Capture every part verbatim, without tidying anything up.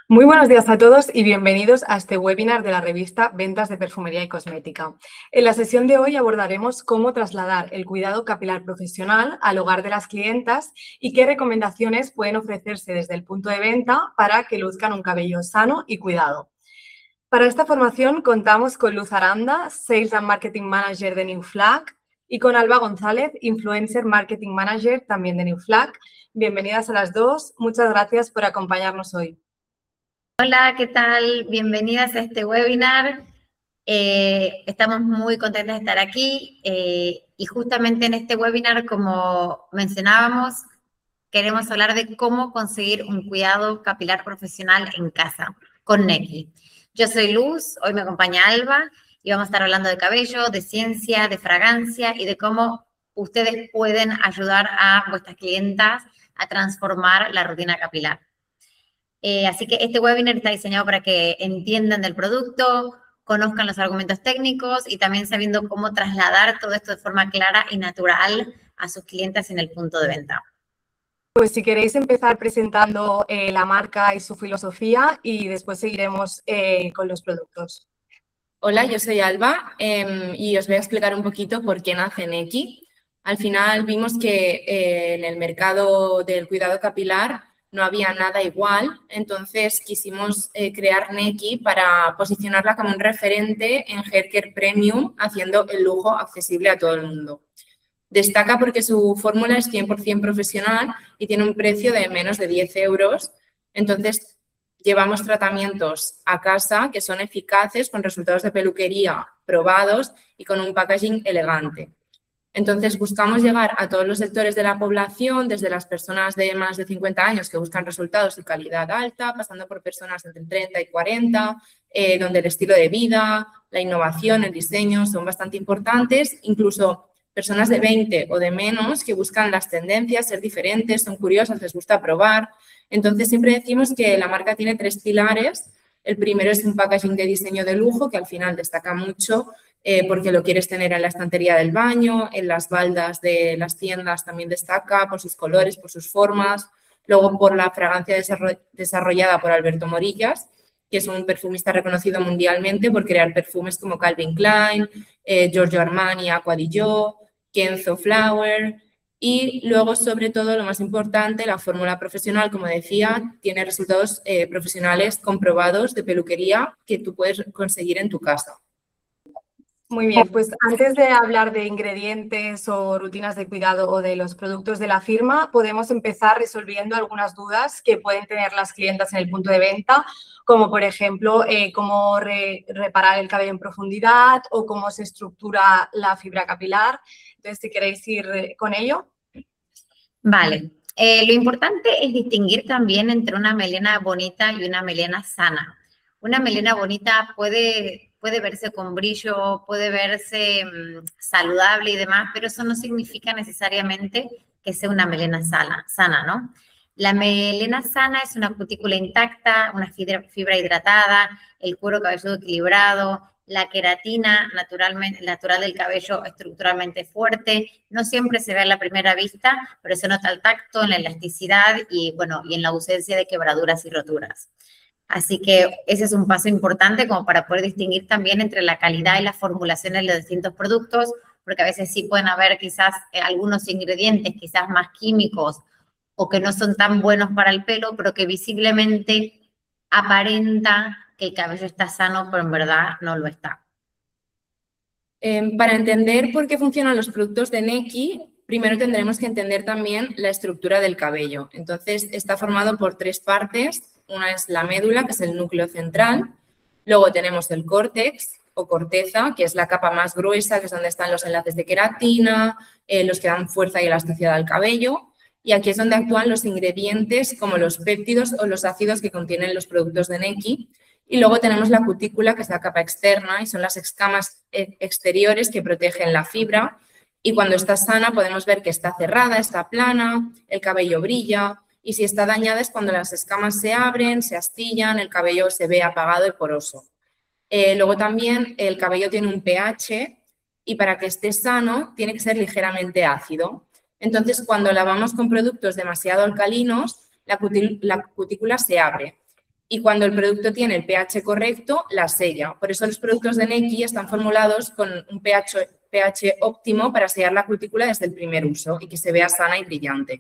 Muy buenos días a todos y bienvenidos a este webinar de la revista Ventas de Perfumería y Cosmética. En la sesión de hoy abordaremos cómo trasladar el cuidado capilar profesional al hogar de las clientas y qué recomendaciones pueden ofrecerse desde el punto de venta para que luzcan un cabello sano y cuidado. Para esta formación contamos con Luz Aranda, Sales and Marketing Manager de New Flag, y con Alba González, Influencer Marketing Manager también de New Flag. Bienvenidas a las dos. Muchas gracias por acompañarnos hoy. Hola, ¿qué tal? Bienvenidas a este webinar. Eh, estamos muy contentas de estar aquí eh, y justamente en este webinar, como mencionábamos, queremos hablar de cómo conseguir un cuidado capilar profesional en casa con Neki. Yo soy Luz, hoy me acompaña Alba y vamos a estar hablando de cabello, de ciencia, de fragancia y de cómo ustedes pueden ayudar a vuestras clientas a transformar la rutina capilar. Eh, así que este webinar está diseñado para que entiendan del producto, conozcan los argumentos técnicos y también sabiendo cómo trasladar todo esto de forma clara y natural a sus clientes en el punto de venta. Pues si queréis empezar presentando eh, la marca y su filosofía y después seguiremos eh, con los productos. Hola, yo soy Alba eh, y os voy a explicar un poquito por qué nace Neki. Al final vimos que eh, en el mercado del cuidado capilar no había nada igual, entonces quisimos eh, crear Neki para posicionarla como un referente en haircare premium, haciendo el lujo accesible a todo el mundo. Destaca porque su fórmula es cien por cien profesional y tiene un precio de menos de diez euros, entonces llevamos tratamientos a casa que son eficaces, con resultados de peluquería probados y con un packaging elegante. Entonces, buscamos llegar a todos los sectores de la población, desde las personas de más de cincuenta años que buscan resultados y calidad alta, pasando por personas entre treinta y cuarenta, eh, donde el estilo de vida, la innovación, el diseño son bastante importantes, incluso personas de veinte o de menos que buscan las tendencias, ser diferentes, son curiosas, les gusta probar. Entonces, siempre decimos que la marca tiene tres pilares. El primero es un packaging de diseño de lujo, que al final destaca mucho eh, porque lo quieres tener en la estantería del baño, en las baldas de las tiendas también destaca por sus colores, por sus formas. Luego, por la fragancia desarrollada por Alberto Morillas, que es un perfumista reconocido mundialmente por crear perfumes como Calvin Klein, eh, Giorgio Armani, Acqua di Gio, Kenzo Flower. Y luego, sobre todo, lo más importante, la fórmula profesional, como decía, tiene resultados eh, profesionales comprobados de peluquería que tú puedes conseguir en tu casa. Muy bien, pues antes de hablar de ingredientes o rutinas de cuidado o de los productos de la firma, podemos empezar resolviendo algunas dudas que pueden tener las clientas en el punto de venta, como por ejemplo, eh, cómo re reparar el cabello en profundidad o cómo se estructura la fibra capilar. Entonces, si queréis ir con ello. Vale. Eh, lo importante es distinguir también entre una melena bonita y una melena sana. Una melena bonita puede... puede verse con brillo, puede verse mmm, saludable y demás, pero eso no significa necesariamente que sea una melena sana, sana, ¿no? La melena sana es una cutícula intacta, una fibra, fibra hidratada, el cuero cabelludo equilibrado, la queratina naturalmente, natural del cabello estructuralmente fuerte. No siempre se ve a la primera vista, pero se nota el tacto, en la elasticidad y, bueno, y en la ausencia de quebraduras y roturas. Así que ese es un paso importante como para poder distinguir también entre la calidad y la formulación de los distintos productos, porque a veces sí pueden haber quizás eh, algunos ingredientes quizás más químicos o que no son tan buenos para el pelo, pero que visiblemente aparenta que el cabello está sano, pero en verdad no lo está. Eh, para entender por qué funcionan los productos de Neki, primero tendremos que entender también la estructura del cabello. Entonces, está formado por tres partes. Una es la médula, que es el núcleo central. Luego tenemos el córtex o corteza, que es la capa más gruesa, que es donde están los enlaces de queratina, eh, los que dan fuerza y elasticidad al cabello. Y aquí es donde actúan los ingredientes como los péptidos o los ácidos que contienen los productos de Neki. Y luego tenemos la cutícula, que es la capa externa, y son las escamas exteriores que protegen la fibra. Y cuando está sana podemos ver que está cerrada, está plana, el cabello brilla. Y si está dañada es cuando las escamas se abren, se astillan, el cabello se ve apagado y poroso. Eh, luego también el cabello tiene un pH y para que esté sano tiene que ser ligeramente ácido. Entonces, cuando lavamos con productos demasiado alcalinos, la, cutícula, la cutícula se abre. y cuando el producto tiene el pH correcto, la sella. Por eso los productos de Neki están formulados con un pH, pH óptimo para sellar la cutícula desde el primer uso y que se vea sana y brillante.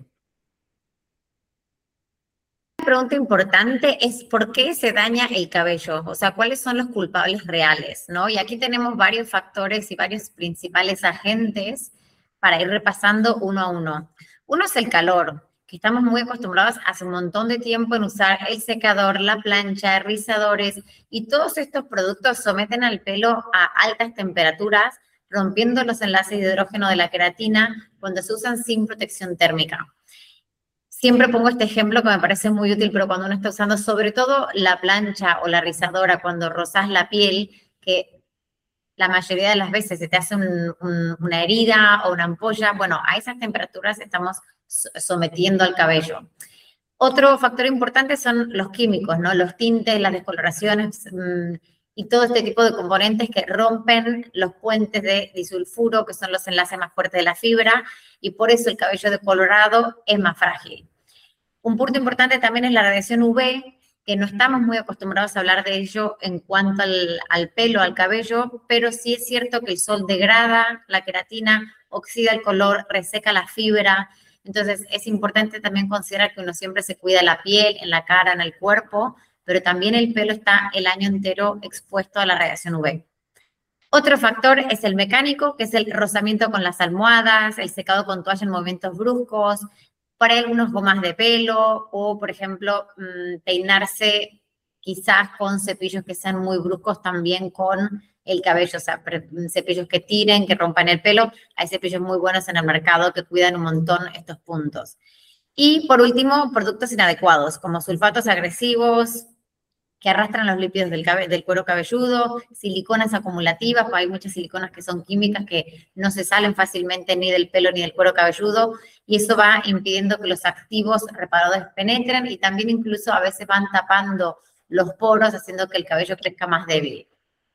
Una pregunta importante es ¿por qué se daña el cabello? O sea, ¿cuáles son los culpables reales, ¿no? Y aquí tenemos varios factores y varios principales agentes para ir repasando uno a uno. Uno es el calor, que estamos muy acostumbrados hace un montón de tiempo en usar el secador, la plancha, rizadores, y todos estos productos someten al pelo a altas temperaturas, rompiendo los enlaces de hidrógeno de la queratina cuando se usan sin protección térmica. Siempre pongo este ejemplo que me parece muy útil, pero cuando uno está usando sobre todo la plancha o la rizadora, cuando rozas la piel, que la mayoría de las veces se te hace un, un, una herida o una ampolla, bueno, a esas temperaturas estamos sometiendo al cabello. Otro factor importante son los químicos, ¿no? Los tintes, las descoloraciones mmm, y todo este tipo de componentes que rompen los puentes de disulfuro, que son los enlaces más fuertes de la fibra, y por eso el cabello decolorado es más frágil. Un punto importante también es la radiación U V, que no estamos muy acostumbrados a hablar de ello en cuanto al, al pelo, al cabello, pero sí es cierto que el sol degrada la queratina, oxida el color, reseca la fibra. Entonces, es importante también considerar que uno siempre se cuida la piel, en la cara, en el cuerpo, pero también el pelo está el año entero expuesto a la radiación U V. Otro factor es el mecánico, que es el rozamiento con las almohadas, el secado con toalla en movimientos bruscos, para algunos gomas de pelo o, por ejemplo, peinarse quizás con cepillos que sean muy bruscos también con el cabello, o sea, cepillos que tiren, que rompan el pelo. Hay cepillos muy buenos en el mercado que cuidan un montón estos puntos. Y, por último, productos inadecuados, como sulfatos agresivos, que arrastran los lípidos del, del cuero cabelludo, siliconas acumulativas, pues hay muchas siliconas que son químicas que no se salen fácilmente ni del pelo ni del cuero cabelludo, y eso va impidiendo que los activos reparadores penetren y también incluso a veces van tapando los poros, haciendo que el cabello crezca más débil.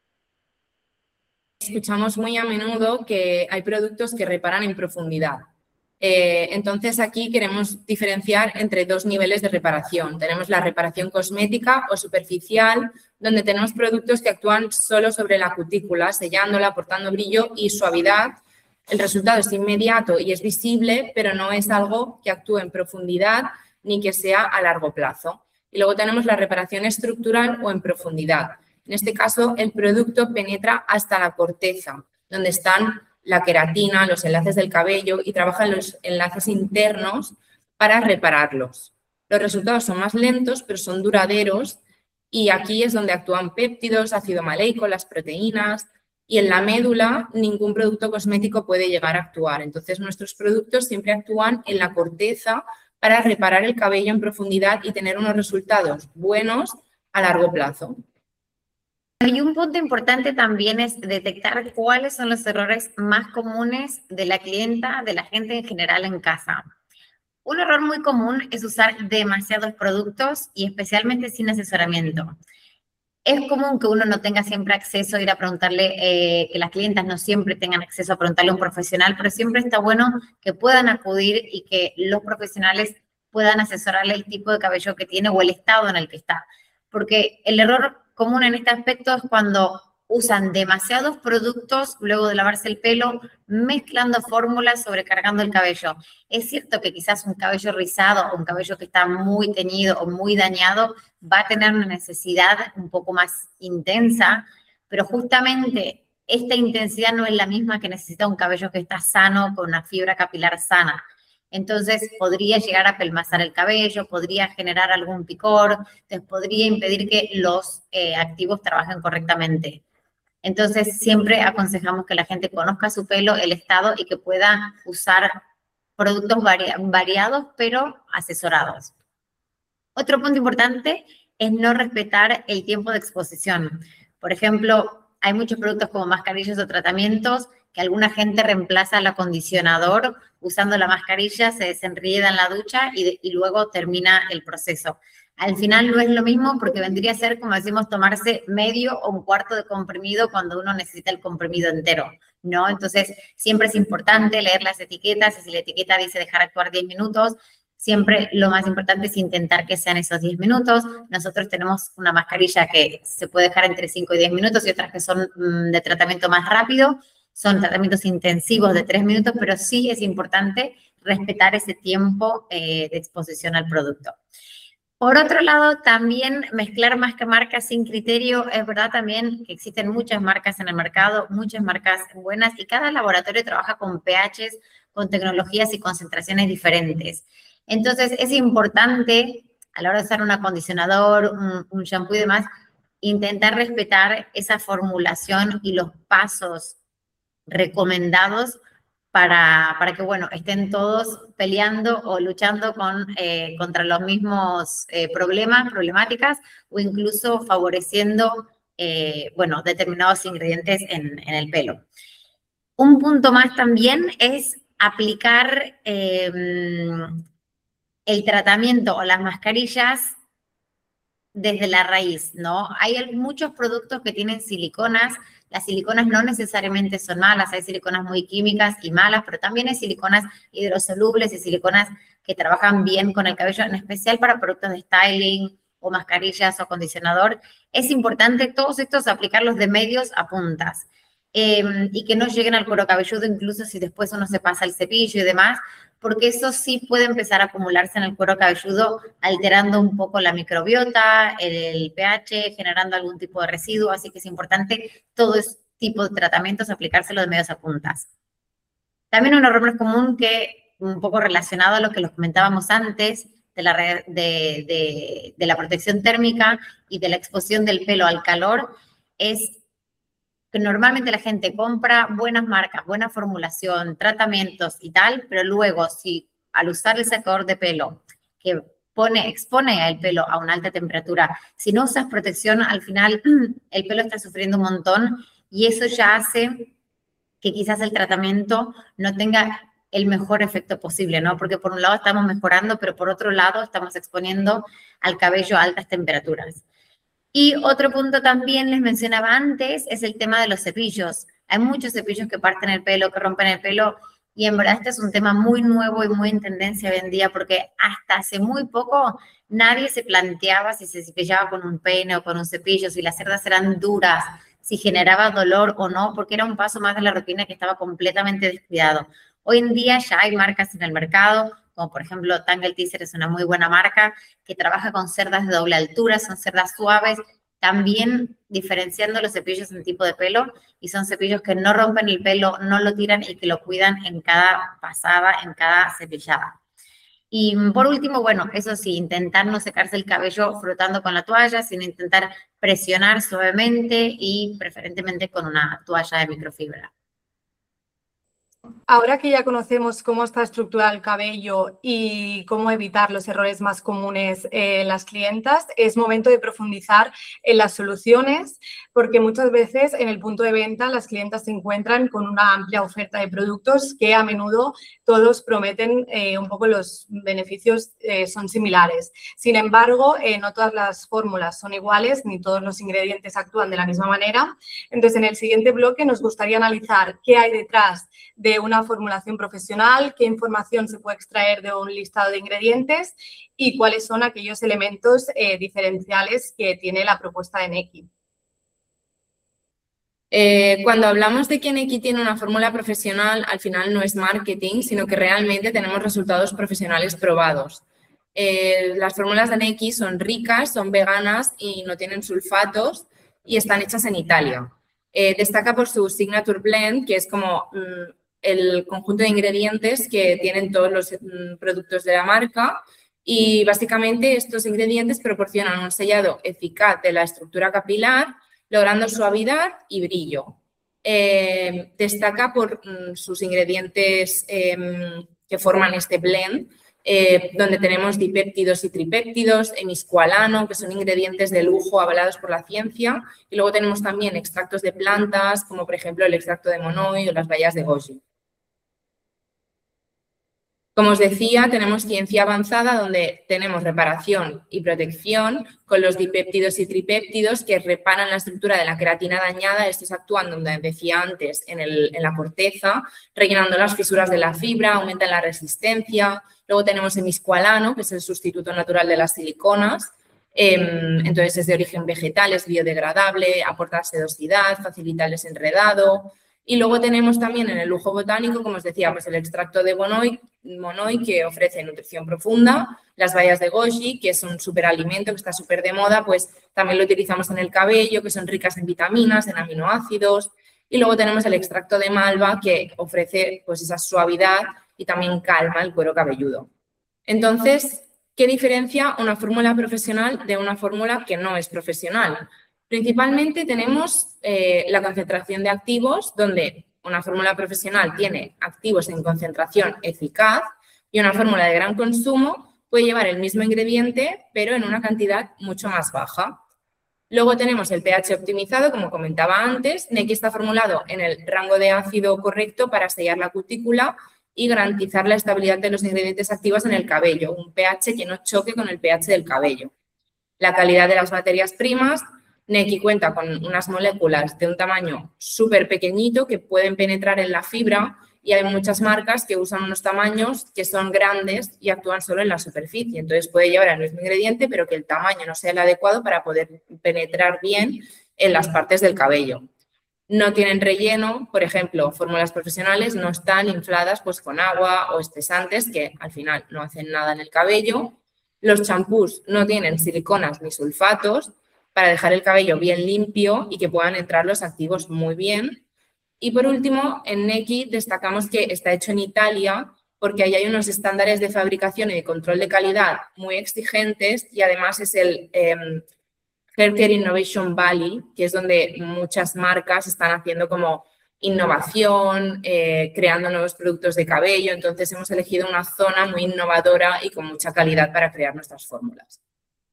Escuchamos muy a menudo que hay productos que reparan en profundidad. Eh, entonces, aquí queremos diferenciar entre dos niveles de reparación. Tenemos la reparación cosmética o superficial, donde tenemos productos que actúan solo sobre la cutícula, sellándola, aportando brillo y suavidad. El resultado es inmediato y es visible, pero no es algo que actúe en profundidad ni que sea a largo plazo. Y luego tenemos la reparación estructural o en profundidad. En este caso, el producto penetra hasta la corteza, donde están la queratina, los enlaces del cabello y trabajan los enlaces internos para repararlos. Los resultados son más lentos, pero son duraderos y aquí es donde actúan péptidos, ácido maleico, las proteínas y en la médula ningún producto cosmético puede llegar a actuar. Entonces, nuestros productos siempre actúan en la corteza para reparar el cabello en profundidad y tener unos resultados buenos a largo plazo. Y un punto importante también es detectar cuáles son los errores más comunes de la clienta, de la gente en general en casa. Un error muy común es usar demasiados productos y especialmente sin asesoramiento. Es común que uno no tenga siempre acceso a ir a preguntarle, eh, que las clientas no siempre tengan acceso a preguntarle a un profesional, pero siempre está bueno que puedan acudir y que los profesionales puedan asesorarle el tipo de cabello que tiene o el estado en el que está. Porque el error común en este aspecto es cuando usan demasiados productos luego de lavarse el pelo, mezclando fórmulas, sobrecargando el cabello. Es cierto que quizás un cabello rizado o un cabello que está muy teñido o muy dañado va a tener una necesidad un poco más intensa, pero justamente esta intensidad no es la misma que necesita un cabello que está sano, con una fibra capilar sana. Entonces, podría llegar a pelmazar el cabello, podría generar algún picor, entonces podría impedir que los eh, activos trabajen correctamente. Entonces, siempre aconsejamos que la gente conozca su pelo, el estado y que pueda usar productos vari variados, pero asesorados. Otro punto importante es no respetar el tiempo de exposición. Por ejemplo, hay muchos productos como mascarillas o tratamientos que alguna gente reemplaza el acondicionador usando la mascarilla, se desenrieda en la ducha y, y luego termina el proceso. Al final no es lo mismo porque vendría a ser, como decimos, tomarse medio o un cuarto de comprimido cuando uno necesita el comprimido entero, ¿no? Entonces, siempre es importante leer las etiquetas y si la etiqueta dice dejar actuar diez minutos, Siempre lo más importante es intentar que sean esos diez minutos. Nosotros tenemos una mascarilla que se puede dejar entre cinco y diez minutos y otras que son mmm, de tratamiento más rápido. Son tratamientos intensivos de tres minutos, pero sí es importante respetar ese tiempo eh, de exposición al producto. Por otro lado, también mezclar más que marcas sin criterio. Es verdad también que existen muchas marcas en el mercado, muchas marcas buenas, y cada laboratorio trabaja con pHs, con tecnologías y concentraciones diferentes. Entonces, es importante, a la hora de usar un acondicionador, un, un shampoo y demás, intentar respetar esa formulación y los pasos recomendados para, para que, bueno, estén todos peleando o luchando con, eh, contra los mismos eh, problemas, problemáticas, o incluso favoreciendo, eh, bueno, determinados ingredientes en, en el pelo. Un punto más también es aplicar eh, el tratamiento o las mascarillas desde la raíz, ¿no? Hay muchos productos que tienen siliconas. Las siliconas no necesariamente son malas, hay siliconas muy químicas y malas, pero también hay siliconas hidrosolubles y siliconas que trabajan bien con el cabello, en especial para productos de styling o mascarillas o acondicionador. Es importante todos estos aplicarlos de medios a puntas eh, y que no lleguen al cuero cabelludo, incluso si después uno se pasa el cepillo y demás, porque eso sí puede empezar a acumularse en el cuero cabelludo, alterando un poco la microbiota, el pH, generando algún tipo de residuo, así que es importante todo ese tipo de tratamientos aplicárselo de medios a puntas. También un error muy común que, un poco relacionado a lo que los comentábamos antes, de la, de, de, de la protección térmica y de la exposición del pelo al calor, es que normalmente la gente compra buenas marcas, buena formulación, tratamientos y tal, pero luego si al usar el secador de pelo que pone, expone el pelo a una alta temperatura, si no usas protección, al final el pelo está sufriendo un montón y eso ya hace que quizás el tratamiento no tenga el mejor efecto posible, ¿no? Porque por un lado estamos mejorando, pero por otro lado estamos exponiendo al cabello a altas temperaturas. Y otro punto también les mencionaba antes es el tema de los cepillos. Hay muchos cepillos que parten el pelo, que rompen el pelo, y en verdad este es un tema muy nuevo y muy en tendencia hoy en día, porque hasta hace muy poco nadie se planteaba si se cepillaba con un peine o con un cepillo, si las cerdas eran duras, si generaba dolor o no, porque era un paso más de la rutina que estaba completamente descuidado. Hoy en día ya hay marcas en el mercado, como por ejemplo Tangle Teezer es una muy buena marca que trabaja con cerdas de doble altura, son cerdas suaves, también diferenciando los cepillos en tipo de pelo, y son cepillos que no rompen el pelo, no lo tiran y que lo cuidan en cada pasada, en cada cepillada. Y por último, bueno, eso sí, intentar no secarse el cabello frotando con la toalla, sino intentar presionar suavemente y preferentemente con una toalla de microfibra. Ahora que ya conocemos cómo está estructurado el cabello y cómo evitar los errores más comunes en las clientas, es momento de profundizar en las soluciones, porque muchas veces en el punto de venta las clientas se encuentran con una amplia oferta de productos que a menudo todos prometen eh, un poco los beneficios eh, son similares. Sin embargo, eh, no todas las fórmulas son iguales ni todos los ingredientes actúan de la misma manera. Entonces, en el siguiente bloque nos gustaría analizar qué hay detrás de una formulación profesional, qué información se puede extraer de un listado de ingredientes y cuáles son aquellos elementos eh, diferenciales que tiene la propuesta de Neki. Eh, cuando hablamos de que Neki tiene una fórmula profesional, al final no es marketing, sino que realmente tenemos resultados profesionales probados. Eh, las fórmulas de Neki son ricas, son veganas y no tienen sulfatos y están hechas en Italia. Eh, destaca por su Signature Blend, que es como mmm, el conjunto de ingredientes que tienen todos los mmm, productos de la marca, y básicamente estos ingredientes proporcionan un sellado eficaz de la estructura capilar, logrando suavidad y brillo. Eh, destaca por mmm, sus ingredientes eh, que forman este blend, eh, donde tenemos dipéptidos y tripéptidos, hemiscoalano, que son ingredientes de lujo avalados por la ciencia, y luego tenemos también extractos de plantas, como por ejemplo el extracto de monoi o las bayas de goji. Como os decía, tenemos ciencia avanzada donde tenemos reparación y protección con los dipéptidos y tripéptidos que reparan la estructura de la queratina dañada. Estos actúan, donde decía antes, en, el, en la corteza, rellenando las fisuras de la fibra, aumentan la resistencia. Luego tenemos hemisqualano, que es el sustituto natural de las siliconas. Eh, entonces, es de origen vegetal, es biodegradable, aporta sedosidad, facilita el desenredado. Y luego tenemos también en el lujo botánico, como os decía, pues el extracto de monoi, monoi que ofrece nutrición profunda, las bayas de goji, que es un superalimento que está súper de moda, pues también lo utilizamos en el cabello, que son ricas en vitaminas, en aminoácidos. Y luego tenemos el extracto de malva, que ofrece pues esa suavidad y también calma el cuero cabelludo. Entonces, ¿qué diferencia una fórmula profesional de una fórmula que no es profesional? Principalmente tenemos eh, la concentración de activos, donde una fórmula profesional tiene activos en concentración eficaz y una fórmula de gran consumo puede llevar el mismo ingrediente, pero en una cantidad mucho más baja. Luego tenemos el pH optimizado, como comentaba antes. Neki está formulado en el rango de ácido correcto para sellar la cutícula y garantizar la estabilidad de los ingredientes activos en el cabello, un pH que no choque con el pH del cabello. La calidad de las materias primas. Neki cuenta con unas moléculas de un tamaño súper pequeñito que pueden penetrar en la fibra y hay muchas marcas que usan unos tamaños que son grandes y actúan solo en la superficie. Entonces puede llevar el mismo ingrediente pero que el tamaño no sea el adecuado para poder penetrar bien en las partes del cabello. No tienen relleno, por ejemplo, fórmulas profesionales no están infladas pues, con agua o espesantes que al final no hacen nada en el cabello. Los champús no tienen siliconas ni sulfatos, para dejar el cabello bien limpio y que puedan entrar los activos muy bien. Y por último, en Neki destacamos que está hecho en Italia porque ahí hay unos estándares de fabricación y de control de calidad muy exigentes y además es el eh, Haircare Innovation Valley, que es donde muchas marcas están haciendo como innovación, eh, creando nuevos productos de cabello. Entonces hemos elegido una zona muy innovadora y con mucha calidad para crear nuestras fórmulas.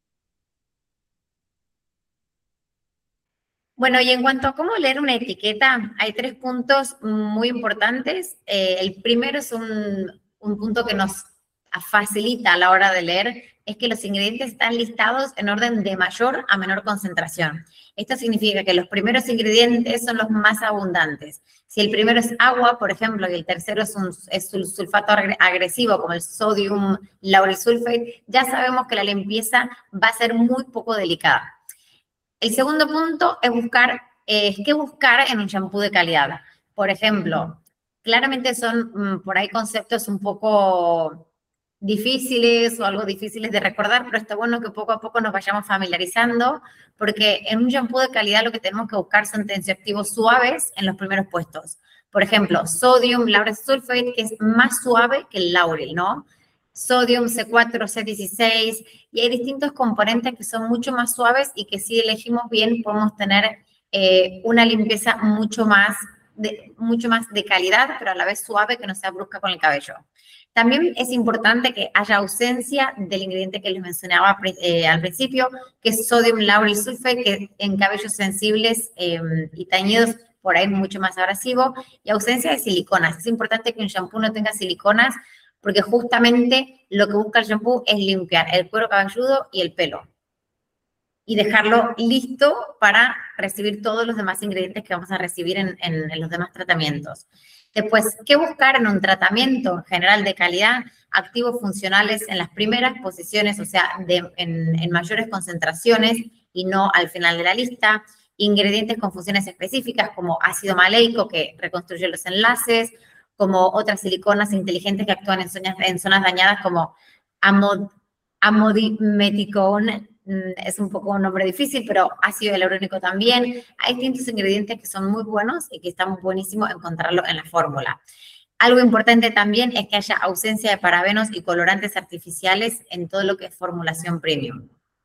Bueno, y en cuanto a cómo leer una etiqueta, hay tres puntos muy importantes. Eh, el primero es un, un punto que nos facilita a la hora de leer, es que los ingredientes están listados en orden de mayor a menor concentración. Esto significa que los primeros ingredientes son los más abundantes. Si el primero es agua, por ejemplo, y el tercero es un, es un sulfato agresivo, como el sodium lauryl sulfate, ya sabemos que la limpieza va a ser muy poco delicada. El segundo punto es buscar, eh, ¿qué buscar en un shampoo de calidad? Por ejemplo, claramente son mmm, por ahí conceptos un poco difíciles o algo difíciles de recordar, pero está bueno que poco a poco nos vayamos familiarizando, porque en un shampoo de calidad lo que tenemos que buscar son tensioactivos suaves en los primeros puestos. Por ejemplo, sodium lauryl sulfate, que es más suave que el laurel, ¿no? Sodium, C cuatro, C dieciséis, y hay distintos componentes que son mucho más suaves y que si elegimos bien podemos tener eh, una limpieza mucho más, de, mucho más de calidad, pero a la vez suave, que no sea brusca con el cabello. También es importante que haya ausencia del ingrediente que les mencionaba eh, al principio, que es sodium lauryl sulfate, que en cabellos sensibles eh, y teñidos por ahí es mucho más abrasivo, y ausencia de siliconas. Es importante que un shampoo no tenga siliconas, porque justamente lo que busca el shampoo es limpiar el cuero cabelludo y el pelo y dejarlo listo para recibir todos los demás ingredientes que vamos a recibir en, en, en los demás tratamientos. Después, ¿qué buscar en un tratamiento en general de calidad? Activos funcionales en las primeras posiciones, o sea, de, en, en mayores concentraciones y no al final de la lista. Ingredientes con funciones específicas como ácido maleico, que reconstruye los enlaces, como otras siliconas inteligentes que actúan en zonas, en zonas dañadas como amod, amodimeticone, es un poco un nombre difícil, pero ácido hialurónico también. Hay distintos ingredientes que son muy buenos y que están buenísimos encontrarlo en la fórmula. Algo importante también es que haya ausencia de parabenos y colorantes artificiales en todo lo que es formulación premium.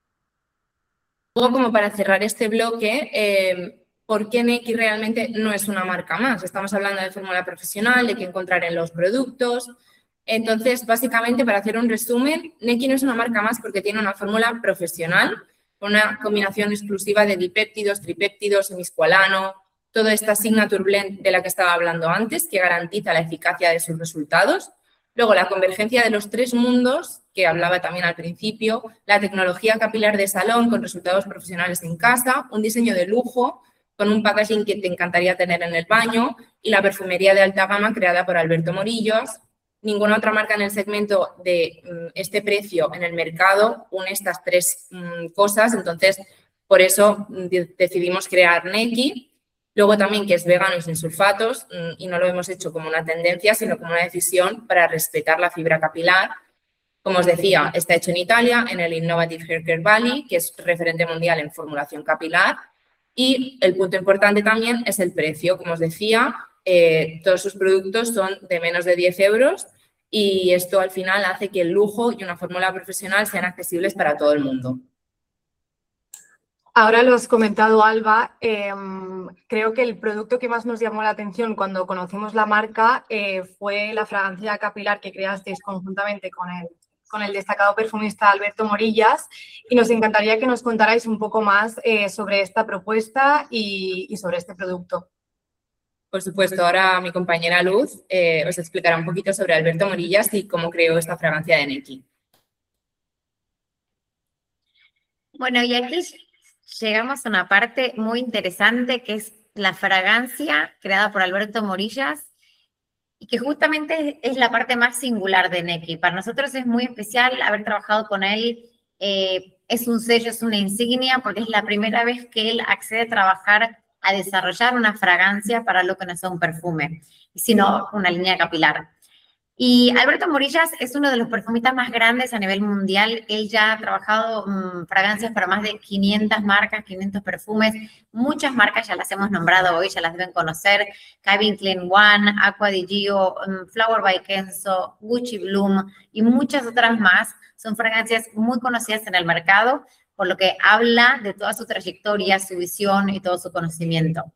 Luego, como para cerrar este bloque, eh, ¿por qué Neki realmente no es una marca más? Estamos hablando de fórmula profesional, de qué encontrar en los productos. Entonces, básicamente, para hacer un resumen, Neki no es una marca más porque tiene una fórmula profesional, una combinación exclusiva de dipéptidos, tripéptidos, hemisqualano, toda esta signature blend de la que estaba hablando antes, que garantiza la eficacia de sus resultados. Luego, la convergencia de los tres mundos, que hablaba también al principio, la tecnología capilar de salón con resultados profesionales en casa, un diseño de lujo con un packaging que te encantaría tener en el baño y la perfumería de alta gama creada por Alberto Morillos, Ninguna otra marca en el segmento de um, este precio en el mercado une estas tres um, cosas, entonces por eso um, de decidimos crear Neki. Luego también que es vegano y sin sulfatos um, y no lo hemos hecho como una tendencia, sino como una decisión para respetar la fibra capilar. Como os decía, está hecho en Italia, en el Innovative Hair Care Valley, que es referente mundial en formulación capilar. Y el punto importante también es el precio. Como os decía, eh, todos sus productos son de menos de diez euros y esto al final hace que el lujo y una fórmula profesional sean accesibles para todo el mundo. Ahora lo has comentado, Alba, eh, creo que el producto que más nos llamó la atención cuando conocimos la marca eh, fue la fragancia capilar que creasteis conjuntamente con el, con el destacado perfumista Alberto Morillas, y nos encantaría que nos contarais un poco más eh, sobre esta propuesta y, y sobre este producto. Por supuesto, ahora mi compañera Luz eh, os explicará un poquito sobre Alberto Morillas y cómo creó esta fragancia de Neki. Bueno, y aquí llegamos a una parte muy interesante que es la fragancia creada por Alberto Morillas y que justamente es la parte más singular de Neki. Para nosotros es muy especial haber trabajado con él. Eh, es un sello, es una insignia porque es la primera vez que él accede a trabajar, a desarrollar una fragancia para lo que no es un perfume, sino una línea capilar. Y Alberto Morillas es uno de los perfumistas más grandes a nivel mundial. Él ya ha trabajado mmm, fragancias para más de quinientas marcas, quinientos perfumes. Muchas marcas ya las hemos nombrado hoy, ya las deben conocer. Calvin Klein One, Acqua di Gio, um, Flower by Kenzo, Gucci Bloom y muchas otras más. Son fragancias muy conocidas en el mercado, por lo que habla de toda su trayectoria, su visión y todo su conocimiento.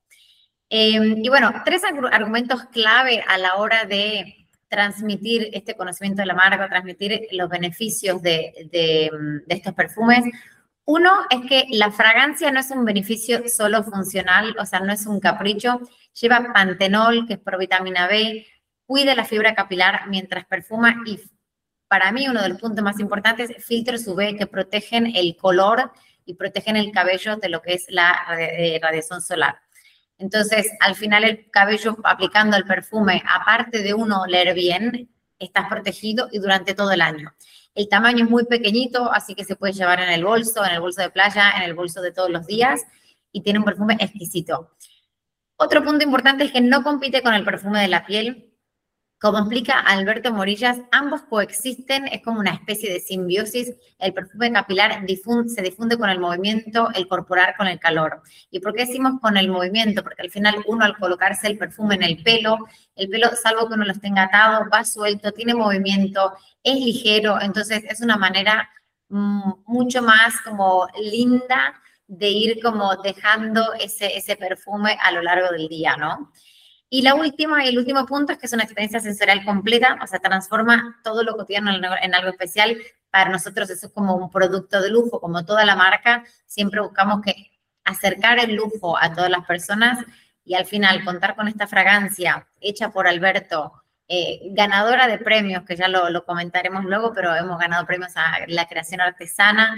Eh, y bueno, tres argumentos clave a la hora de transmitir este conocimiento de la marca, transmitir los beneficios de, de, de estos perfumes. Uno es que la fragancia no es un beneficio solo funcional, o sea, no es un capricho. Lleva pantenol, que es provitamina B, cuida la fibra capilar mientras perfuma y, para mí, uno de los puntos más importantes, filtros U V que protegen el color y protegen el cabello de lo que es la radiación solar. Entonces, al final el cabello aplicando el perfume, aparte de uno oler bien, estás protegido y durante todo el año. El tamaño es muy pequeñito, así que se puede llevar en el bolso, en el bolso de playa, en el bolso de todos los días y tiene un perfume exquisito. Otro punto importante es que no compite con el perfume de la piel. Como explica Alberto Morillas, ambos coexisten, es como una especie de simbiosis. El perfume capilar difunde, se difunde con el movimiento, el corporal con el calor. ¿Y por qué decimos con el movimiento? Porque al final uno al colocarse el perfume en el pelo, el pelo, salvo que uno lo tenga atado, va suelto, tiene movimiento, es ligero, entonces es una manera mmm, mucho más como linda de ir como dejando ese, ese perfume a lo largo del día, ¿no? Y la última y el último punto es que es una experiencia sensorial completa, o sea, transforma todo lo cotidiano en algo especial. Para nosotros eso es como un producto de lujo, como toda la marca, siempre buscamos que acercar el lujo a todas las personas y al final contar con esta fragancia hecha por Alberto, eh, ganadora de premios, que ya lo, lo comentaremos luego, pero hemos ganado premios a la creación artesana,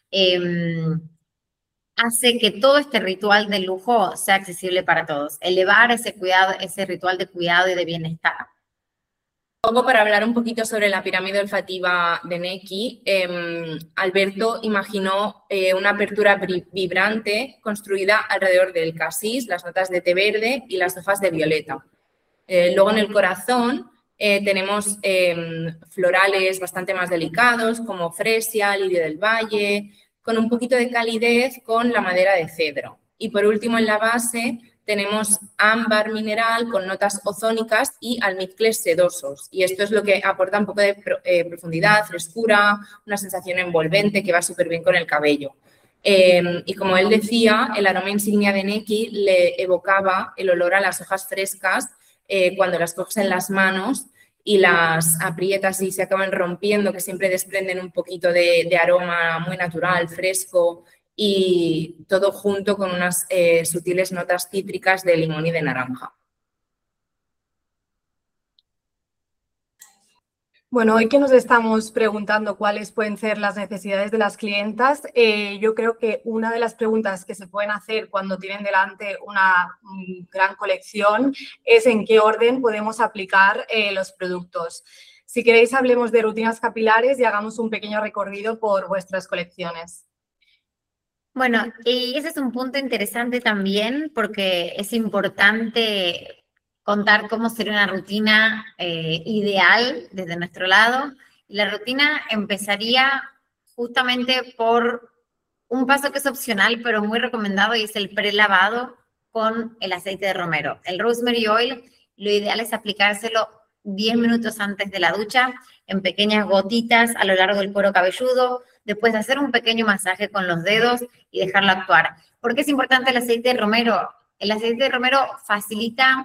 eh, hace que todo este ritual de lujo sea accesible para todos. Elevar ese cuidado, ese ritual de cuidado y de bienestar. Un poco para hablar un poquito sobre la pirámide olfativa de Neki, eh, Alberto imaginó eh, una apertura vibrante construida alrededor del casis, las notas de té verde y las hojas de violeta. Eh, luego en el corazón eh, tenemos eh, florales bastante más delicados como fresia, lirio del valle, con un poquito de calidez con la madera de cedro. Y por último, en la base tenemos ámbar mineral con notas ozónicas y almizcles sedosos. Y esto es lo que aporta un poco de eh, profundidad, frescura, una sensación envolvente que va súper bien con el cabello. Eh, y como él decía, el aroma insignia de Neki le evocaba el olor a las hojas frescas eh, cuando las coges en las manos y las aprietas y se acaban rompiendo, que siempre desprenden un poquito de, de aroma muy natural, fresco, y todo junto con unas eh, sutiles notas cítricas de limón y de naranja. Bueno, hoy que nos estamos preguntando cuáles pueden ser las necesidades de las clientas, eh, yo creo que una de las preguntas que se pueden hacer cuando tienen delante una um, gran colección es en qué orden podemos aplicar eh, los productos. Si queréis, hablemos de rutinas capilares y hagamos un pequeño recorrido por vuestras colecciones. Bueno, y ese es un punto interesante también porque es importante contar cómo sería una rutina eh, ideal desde nuestro lado. La rutina empezaría justamente por un paso que es opcional, pero muy recomendado, y es el prelavado con el aceite de romero. El rosemary oil, lo ideal es aplicárselo diez minutos antes de la ducha, en pequeñas gotitas a lo largo del cuero cabelludo, después de hacer un pequeño masaje con los dedos y dejarlo actuar. ¿Por qué es importante el aceite de romero? El aceite de romero facilita,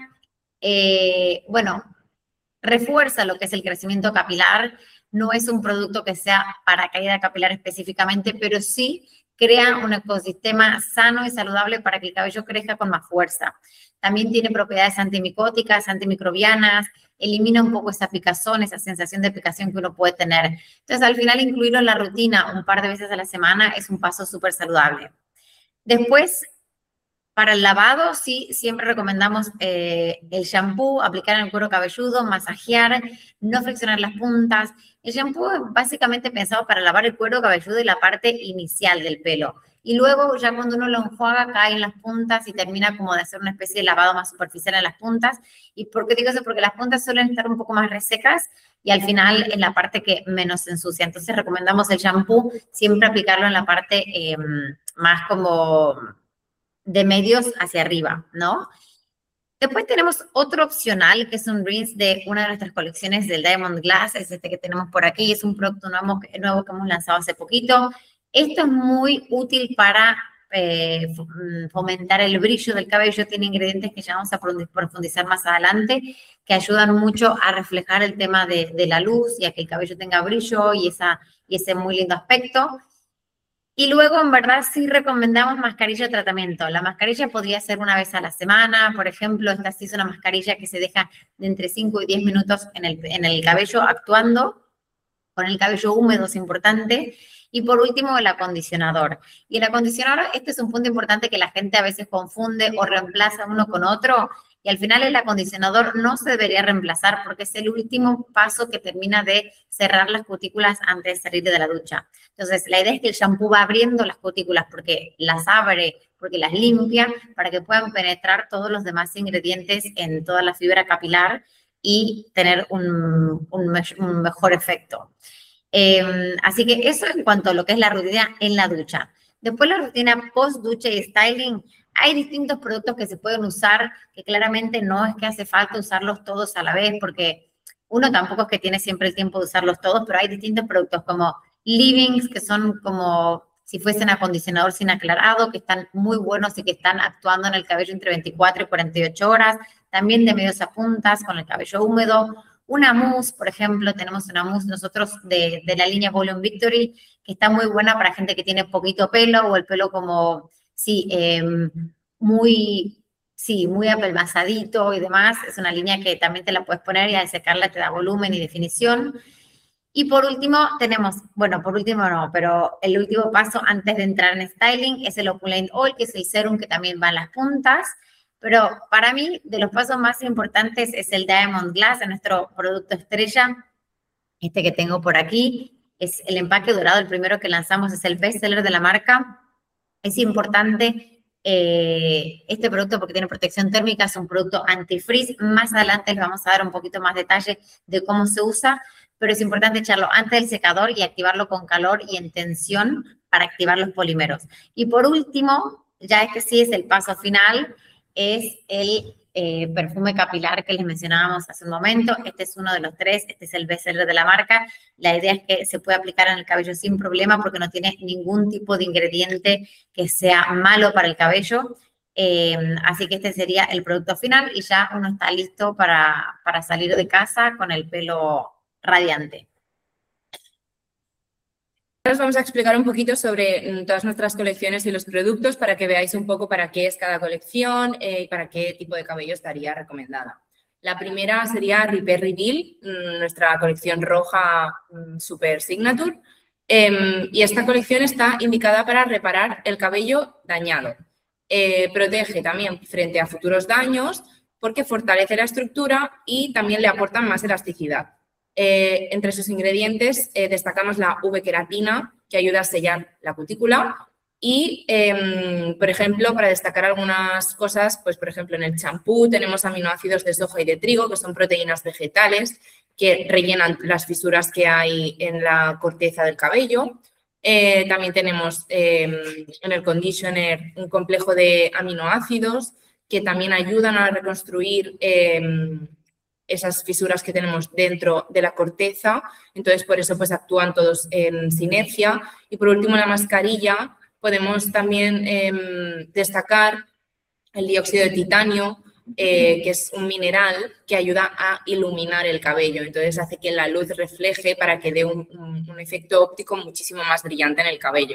eh, bueno, refuerza lo que es el crecimiento capilar. No es un producto que sea para caída capilar específicamente, pero sí crea un ecosistema sano y saludable para que el cabello crezca con más fuerza. También tiene propiedades antimicóticas, antimicrobianas, elimina un poco esa picazón, esa sensación de picación que uno puede tener. Entonces, al final, incluirlo en la rutina un par de veces a la semana es un paso súper saludable. Después, para el lavado, sí, siempre recomendamos eh, el shampoo, aplicar en el cuero cabelludo, masajear, no friccionar las puntas. El shampoo es básicamente pensado para lavar el cuero cabelludo y la parte inicial del pelo. Y luego, ya cuando uno lo enjuaga, cae en las puntas y termina como de hacer una especie de lavado más superficial en las puntas. ¿Y por qué digo eso? Porque las puntas suelen estar un poco más resecas y al final es la parte que menos se ensucia. Entonces, recomendamos el shampoo siempre aplicarlo en la parte eh, más como de medios hacia arriba, ¿no? Después tenemos otro opcional, que es un rinse de una de nuestras colecciones del Diamond Glass, es este que tenemos por aquí, es un producto nuevo, nuevo que hemos lanzado hace poquito. Esto es muy útil para eh, fomentar el brillo del cabello, tiene ingredientes que ya vamos a profundizar más adelante, que ayudan mucho a reflejar el tema de, de la luz y a que el cabello tenga brillo y, esa, y ese muy lindo aspecto. Y luego, en verdad, sí recomendamos mascarilla de tratamiento. La mascarilla podría ser una vez a la semana, por ejemplo. Esta sí es una mascarilla que se deja de entre cinco y diez minutos en el, en el cabello actuando. Con el cabello húmedo es importante. Y por último, el acondicionador. Y el acondicionador, este es un punto importante que la gente a veces confunde o reemplaza uno con otro. Y al final el acondicionador no se debería reemplazar porque es el último paso que termina de cerrar las cutículas antes de salir de la ducha. Entonces, la idea es que el shampoo va abriendo las cutículas porque las abre, porque las limpia, para que puedan penetrar todos los demás ingredientes en toda la fibra capilar y tener un, un, me un mejor efecto. Eh, así que eso en cuanto a lo que es la rutina en la ducha. Después la rutina post-ducha y styling. Hay distintos productos que se pueden usar, que claramente no es que hace falta usarlos todos a la vez, porque uno tampoco es que tiene siempre el tiempo de usarlos todos, pero hay distintos productos como leave-ins, que son como si fuesen acondicionador sin aclarado, que están muy buenos y que están actuando en el cabello entre veinticuatro y cuarenta y ocho horas, también de medios a puntas, con el cabello húmedo. Una mousse, por ejemplo, tenemos una mousse nosotros de, de la línea Volume Victory, que está muy buena para gente que tiene poquito pelo o el pelo como... Sí, eh, muy, sí, muy apelmazadito y demás. Es una línea que también te la puedes poner y al secarla te da volumen y definición. Y por último tenemos, bueno, por último no, pero el último paso antes de entrar en styling es el Opulent Oil, que es el serum que también va en las puntas. Pero para mí, de los pasos más importantes es el Diamond Glass, nuestro producto estrella, este que tengo por aquí. Es el empaque dorado, el primero que lanzamos, es el bestseller de la marca. Es importante eh, este producto porque tiene protección térmica, es un producto anti-freeze. Más adelante les vamos a dar un poquito más detalle de cómo se usa, pero es importante echarlo antes del secador y activarlo con calor y en tensión para activar los polímeros. Y por último, ya este sí es el paso final, es el eh, perfume capilar que les mencionábamos hace un momento. Este es uno de los tres, este es el bestseller de la marca. La idea es que se puede aplicar en el cabello sin problema porque no tiene ningún tipo de ingrediente que sea malo para el cabello. Eh, así que este sería el producto final y ya uno está listo para, para salir de casa con el pelo radiante. Ahora os vamos a explicar un poquito sobre todas nuestras colecciones y los productos para que veáis un poco para qué es cada colección eh, y para qué tipo de cabello estaría recomendada. La primera sería Repair Reveal, nuestra colección roja Super Signature. Eh, y esta colección está indicada para reparar el cabello dañado. Eh, protege también frente a futuros daños porque fortalece la estructura y también le aporta más elasticidad. Eh, entre sus ingredientes eh, destacamos la V-queratina, que ayuda a sellar la cutícula. Y, eh, por ejemplo, para destacar algunas cosas, pues por ejemplo en el champú tenemos aminoácidos de soja y de trigo, que son proteínas vegetales que rellenan las fisuras que hay en la corteza del cabello. Eh, también tenemos eh, en el conditioner un complejo de aminoácidos que también ayudan a reconstruir eh, esas fisuras que tenemos dentro de la corteza. Entonces, por eso pues actúan todos en sinergia. Y por último, la mascarilla. Podemos también eh, destacar el dióxido de titanio, eh, que es un mineral que ayuda a iluminar el cabello. Entonces hace que la luz refleje para que dé un, un, un efecto óptico muchísimo más brillante en el cabello.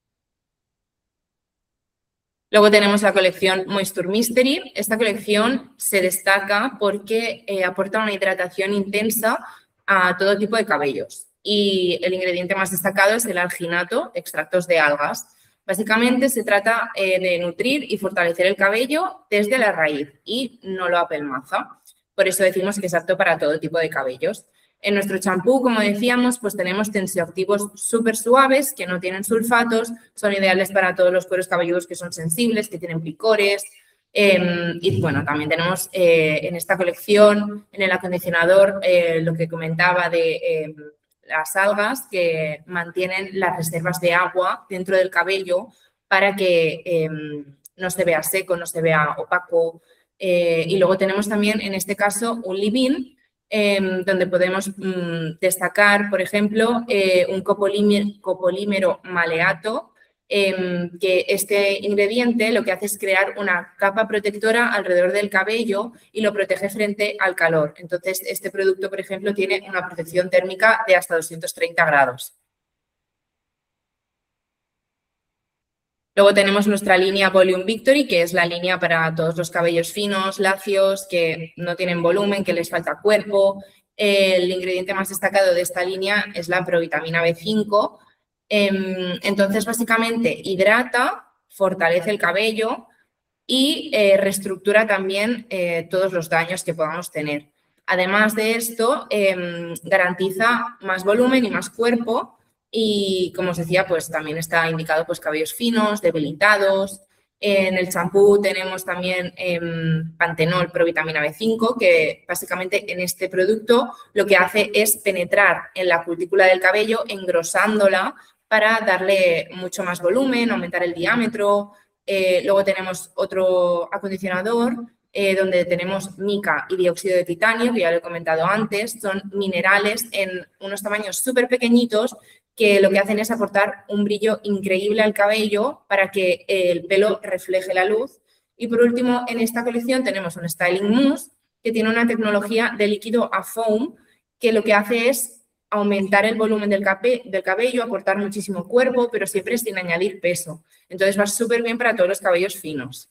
Luego tenemos la colección Moisture Mystery. Esta colección se destaca porque eh, aporta una hidratación intensa a todo tipo de cabellos. Y el ingrediente más destacado es el alginato, extractos de algas. Básicamente se trata eh, de nutrir y fortalecer el cabello desde la raíz y no lo apelmaza. Por eso decimos que es apto para todo tipo de cabellos. En nuestro champú, como decíamos, pues tenemos tensioactivos súper suaves que no tienen sulfatos, son ideales para todos los cueros cabelludos que son sensibles, que tienen picores. Eh, y bueno, también tenemos eh, en esta colección, en el acondicionador, eh, lo que comentaba de eh, las algas que mantienen las reservas de agua dentro del cabello para que eh, no se vea seco, no se vea opaco. Eh, y luego tenemos también, en este caso, un leave-in, eh, donde podemos mm, destacar, por ejemplo, eh, un copolímero, copolímero maleato, eh, que este ingrediente lo que hace es crear una capa protectora alrededor del cabello y lo protege frente al calor. Entonces, este producto, por ejemplo, tiene una protección térmica de hasta doscientos treinta grados. Luego tenemos nuestra línea Volume Victory, que es la línea para todos los cabellos finos, lacios, que no tienen volumen, que les falta cuerpo. El ingrediente más destacado de esta línea es la provitamina B cinco. Entonces, básicamente, hidrata, fortalece el cabello y eh, reestructura también eh, todos los daños que podamos tener. Además de esto, eh, garantiza más volumen y más cuerpo. Y, como os decía, pues también está indicado pues cabellos finos, debilitados. En el champú tenemos también eh, Pantenol Provitamina B cinco, que básicamente en este producto lo que hace es penetrar en la cutícula del cabello, engrosándola para darle mucho más volumen, aumentar el diámetro. Eh, luego tenemos otro acondicionador Eh, donde tenemos mica y dióxido de titanio, que ya lo he comentado antes. Son minerales en unos tamaños súper pequeñitos que lo que hacen es aportar un brillo increíble al cabello para que el pelo refleje la luz. Y por último, en esta colección tenemos un Styling Mousse que tiene una tecnología de líquido a foam que lo que hace es aumentar el volumen del, del cabello, aportar muchísimo cuerpo, pero siempre sin añadir peso. Entonces va súper bien para todos los cabellos finos.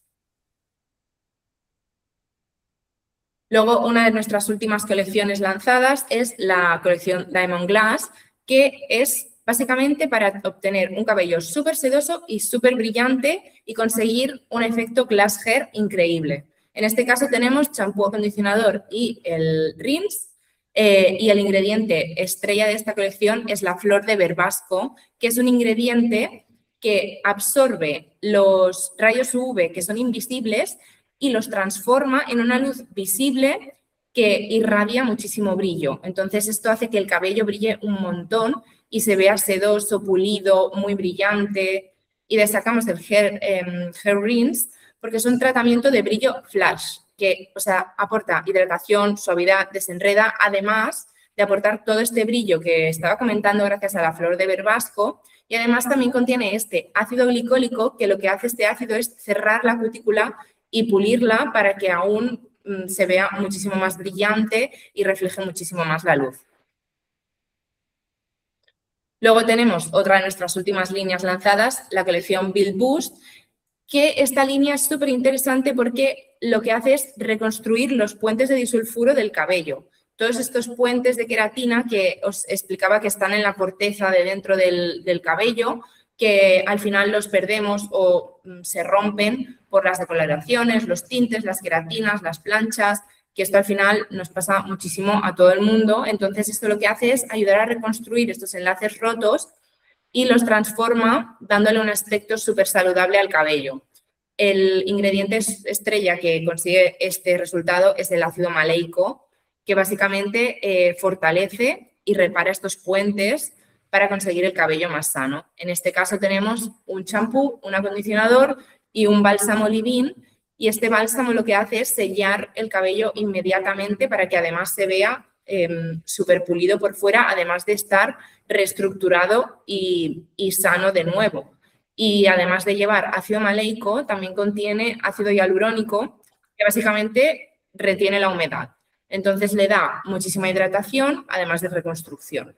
Luego, una de nuestras últimas colecciones lanzadas es la colección Diamond Glass, que es básicamente para obtener un cabello súper sedoso y súper brillante y conseguir un efecto glass hair increíble. En este caso tenemos champú, acondicionador y el rinse. Eh, y el ingrediente estrella de esta colección es la flor de verbasco, que es un ingrediente que absorbe los rayos U V que son invisibles y los transforma en una luz visible que irradia muchísimo brillo. Entonces, esto hace que el cabello brille un montón y se vea sedoso, pulido, muy brillante. Y destacamos el Hair, eh, hair Rinse porque es un tratamiento de brillo flash, que o sea, aporta hidratación, suavidad, desenreda, además de aportar todo este brillo que estaba comentando gracias a la flor de verbasco. Y además también contiene este ácido glicólico, que lo que hace este ácido es cerrar la cutícula y pulirla para que aún mm, se vea muchísimo más brillante y refleje muchísimo más la luz. Luego tenemos otra de nuestras últimas líneas lanzadas, la colección Build Boost, que esta línea es súper interesante porque lo que hace es reconstruir los puentes de disulfuro del cabello. Todos estos puentes de queratina que os explicaba que están en la corteza de dentro del, del cabello, que al final los perdemos o mm, se rompen por las decoloraciones, los tintes, las queratinas, las planchas, que esto al final nos pasa muchísimo a todo el mundo. Entonces, esto lo que hace es ayudar a reconstruir estos enlaces rotos y los transforma dándole un aspecto súper saludable al cabello. El ingrediente estrella que consigue este resultado es el ácido maleico, que básicamente eh, fortalece y repara estos puentes para conseguir el cabello más sano. En este caso tenemos un champú, un acondicionador y un bálsamo leave-in, y este bálsamo lo que hace es sellar el cabello inmediatamente para que además se vea eh, súper pulido por fuera, además de estar reestructurado y, y sano de nuevo. Y además de llevar ácido maleico, también contiene ácido hialurónico, que básicamente retiene la humedad. Entonces le da muchísima hidratación, además de reconstrucción.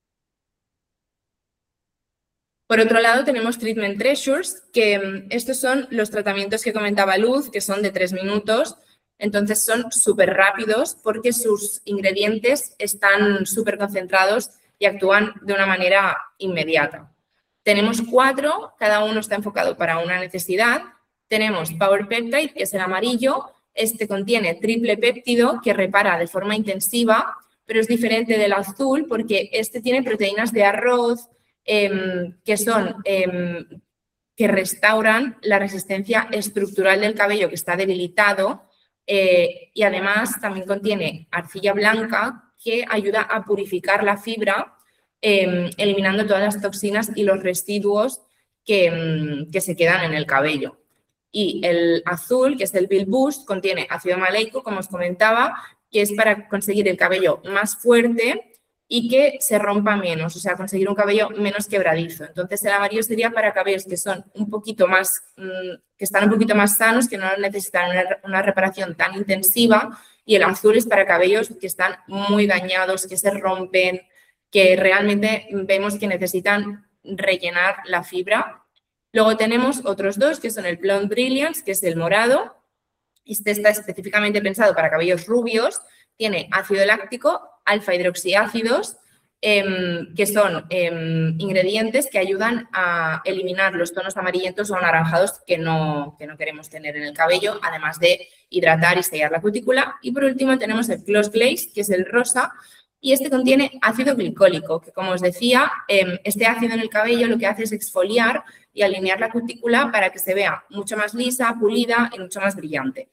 Por otro lado, tenemos Treatment Treasures, que estos son los tratamientos que comentaba Luz, que son de tres minutos. Entonces son súper rápidos porque sus ingredientes están súper concentrados y actúan de una manera inmediata. Tenemos cuatro, cada uno está enfocado para una necesidad. Tenemos Power Peptide, que es el amarillo. Este contiene triple péptido que repara de forma intensiva, pero es diferente del azul porque este tiene proteínas de arroz eh, que son eh, que restauran la resistencia estructural del cabello que está debilitado eh, y además también contiene arcilla blanca que ayuda a purificar la fibra eh, eliminando todas las toxinas y los residuos que, que se quedan en el cabello. Y el azul, que es el Build Boost, contiene ácido maleico, como os comentaba, que es para conseguir el cabello más fuerte y que se rompa menos, o sea, conseguir un cabello menos quebradizo. Entonces, el amarillo sería para cabellos que son un poquito más, que están un poquito más sanos, que no necesitan una, una reparación tan intensiva, y el azul es para cabellos que están muy dañados, que se rompen, que realmente vemos que necesitan rellenar la fibra. Luego tenemos otros dos, que son el Blonde Brilliance, que es el morado. Este está específicamente pensado para cabellos rubios. Tiene ácido láctico, alfa hidroxiácidos, eh, que son eh, ingredientes que ayudan a eliminar los tonos amarillentos o anaranjados que no, que no queremos tener en el cabello, además de hidratar y sellar la cutícula. Y por último tenemos el Gloss Glaze, que es el rosa, y este contiene ácido glicólico, que como os decía, eh, este ácido en el cabello lo que hace es exfoliar y alinear la cutícula para que se vea mucho más lisa, pulida y mucho más brillante.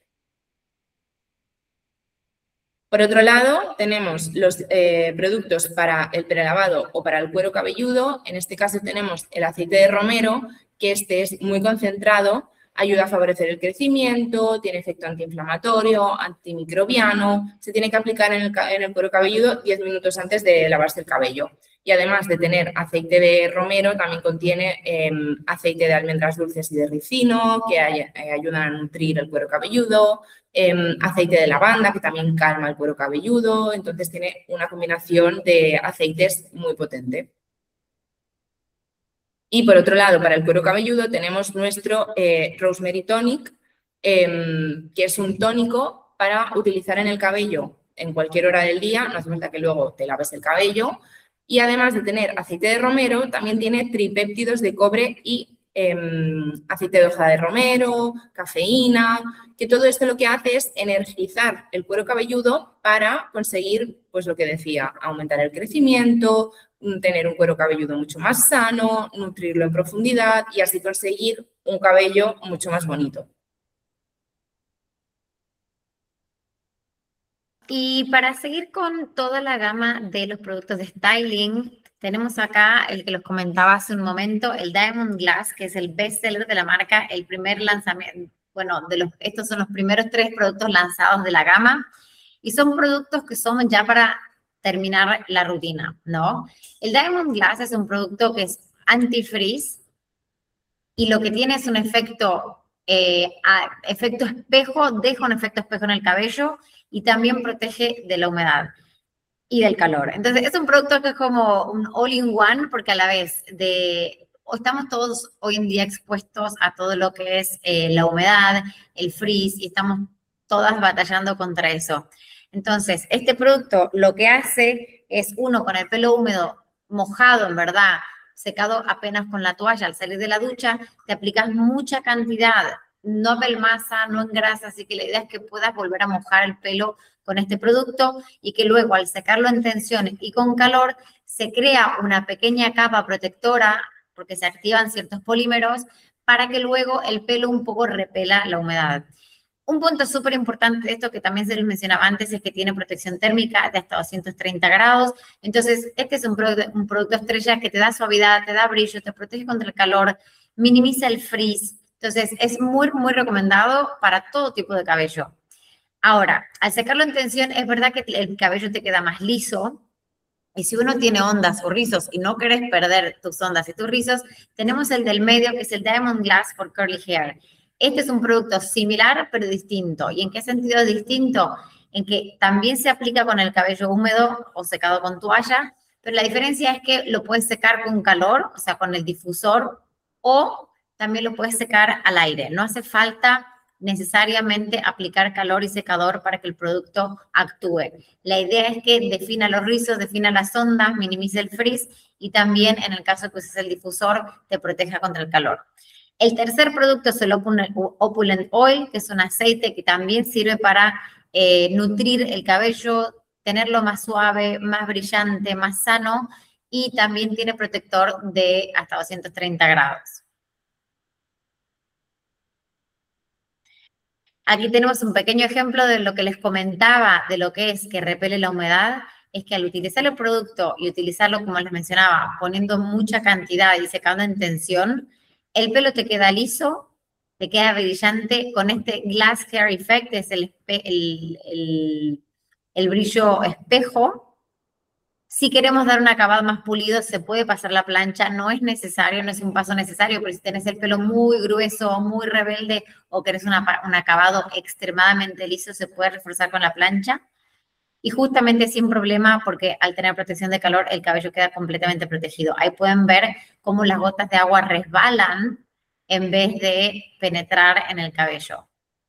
Por otro lado, tenemos los eh, productos para el prelavado o para el cuero cabelludo. En este caso tenemos el aceite de romero, que este es muy concentrado, ayuda a favorecer el crecimiento, tiene efecto antiinflamatorio, antimicrobiano. Se tiene que aplicar en el, en el cuero cabelludo diez minutos antes de lavarse el cabello. Y además de tener aceite de romero, también contiene eh, aceite de almendras dulces y de ricino, que hay, eh, ayudan a nutrir el cuero cabelludo, eh, aceite de lavanda, que también calma el cuero cabelludo. Entonces tiene una combinación de aceites muy potente. Y por otro lado, para el cuero cabelludo tenemos nuestro eh, Rosemary Tonic, eh, que es un tónico para utilizar en el cabello en cualquier hora del día, no hace falta que luego te laves el cabello. Y además de tener aceite de romero, también tiene tripéptidos de cobre y eh, aceite de hoja de romero, cafeína, que todo esto lo que hace es energizar el cuero cabelludo para conseguir, pues lo que decía, aumentar el crecimiento, tener un cuero cabelludo mucho más sano, nutrirlo en profundidad y así conseguir un cabello mucho más bonito. Y para seguir con toda la gama de los productos de styling, tenemos acá el que los comentaba hace un momento, el Diamond Glass, que es el bestseller de la marca, el primer lanzamiento, bueno, de los, estos son los primeros tres productos lanzados de la gama y son productos que son ya para terminar la rutina, ¿no? El Diamond Glass es un producto que es anti-frizz y lo que tiene es un efecto, eh, a, efecto espejo, deja un efecto espejo en el cabello y también protege de la humedad y del calor. Entonces, es un producto que es como un all-in-one porque a la vez de, estamos todos hoy en día expuestos a todo lo que es eh, la humedad, el frizz, y estamos todas batallando contra eso. Entonces, este producto lo que hace es, uno, con el pelo húmedo, mojado, en verdad, secado apenas con la toalla al salir de la ducha, te aplicas mucha cantidad no apelmaza, no engrasa, así que la idea es que puedas volver a mojar el pelo con este producto y que luego al secarlo en tensión y con calor se crea una pequeña capa protectora porque se activan ciertos polímeros para que luego el pelo un poco repela la humedad. Un punto súper importante de esto que también se les mencionaba antes es que tiene protección térmica de hasta doscientos treinta grados. Entonces, este es un producto, un producto estrella que te da suavidad, te da brillo, te protege contra el calor, minimiza el frizz. Entonces, es muy, muy recomendado para todo tipo de cabello. Ahora, al secarlo en tensión, es verdad que el cabello te queda más liso. Y si uno tiene ondas o rizos y no querés perder tus ondas y tus rizos, tenemos el del medio, que es el Diamond Glass for Curly Hair. Este es un producto similar, pero distinto. ¿Y en qué sentido es distinto? En que también se aplica con el cabello húmedo o secado con toalla, pero la diferencia es que lo puedes secar con calor, o sea, con el difusor, o también lo puedes secar al aire. No hace falta necesariamente aplicar calor y secador para que el producto actúe. La idea es que defina los rizos, defina las ondas, minimice el frizz y también, en el caso que uses el difusor, te proteja contra el calor. El tercer producto es el Opulent Oil, que es un aceite que también sirve para eh, nutrir el cabello, tenerlo más suave, más brillante, más sano, y también tiene protector de hasta doscientos treinta grados. Aquí tenemos un pequeño ejemplo de lo que les comentaba, de lo que es que repele la humedad, es que al utilizar el producto y utilizarlo, como les mencionaba, poniendo mucha cantidad y secando en tensión, el pelo te queda liso, te queda brillante con este Glass Hair Effect, es el, el, el, el brillo espejo. Si queremos dar un acabado más pulido, se puede pasar la plancha, no es necesario, no es un paso necesario, pero si tenés el pelo muy grueso, muy rebelde o querés una, un acabado extremadamente liso, se puede reforzar con la plancha. Y justamente sin problema, porque al tener protección de calor, el cabello queda completamente protegido. Ahí pueden ver cómo las gotas de agua resbalan en vez de penetrar en el cabello.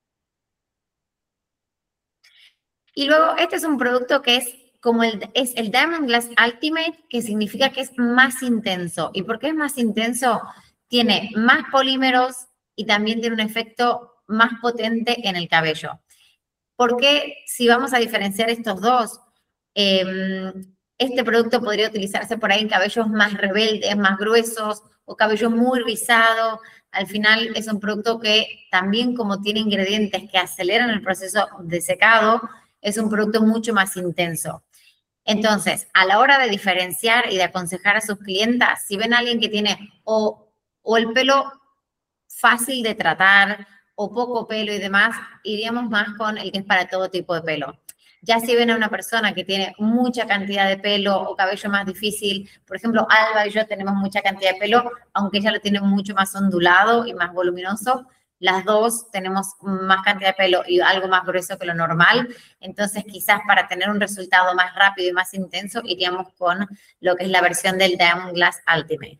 Y luego, este es un producto que es como el, es el Diamond Glass Ultimate, que significa que es más intenso. ¿Y por qué es más intenso? Tiene más polímeros y también tiene un efecto más potente en el cabello. ¿Por qué, si vamos a diferenciar estos dos, eh, este producto podría utilizarse por ahí en cabellos más rebeldes, más gruesos, o cabello muy rizado? Al final es un producto que también, como tiene ingredientes que aceleran el proceso de secado, es un producto mucho más intenso. Entonces, a la hora de diferenciar y de aconsejar a sus clientas, si ven a alguien que tiene o, o el pelo fácil de tratar o poco pelo y demás, iríamos más con el que es para todo tipo de pelo. Ya si ven a una persona que tiene mucha cantidad de pelo o cabello más difícil, por ejemplo, Alba y yo tenemos mucha cantidad de pelo, aunque ella lo tiene mucho más ondulado y más voluminoso, las dos tenemos más cantidad de pelo y algo más grueso que lo normal. Entonces, quizás para tener un resultado más rápido y más intenso, iríamos con lo que es la versión del Diamond Glass Ultimate.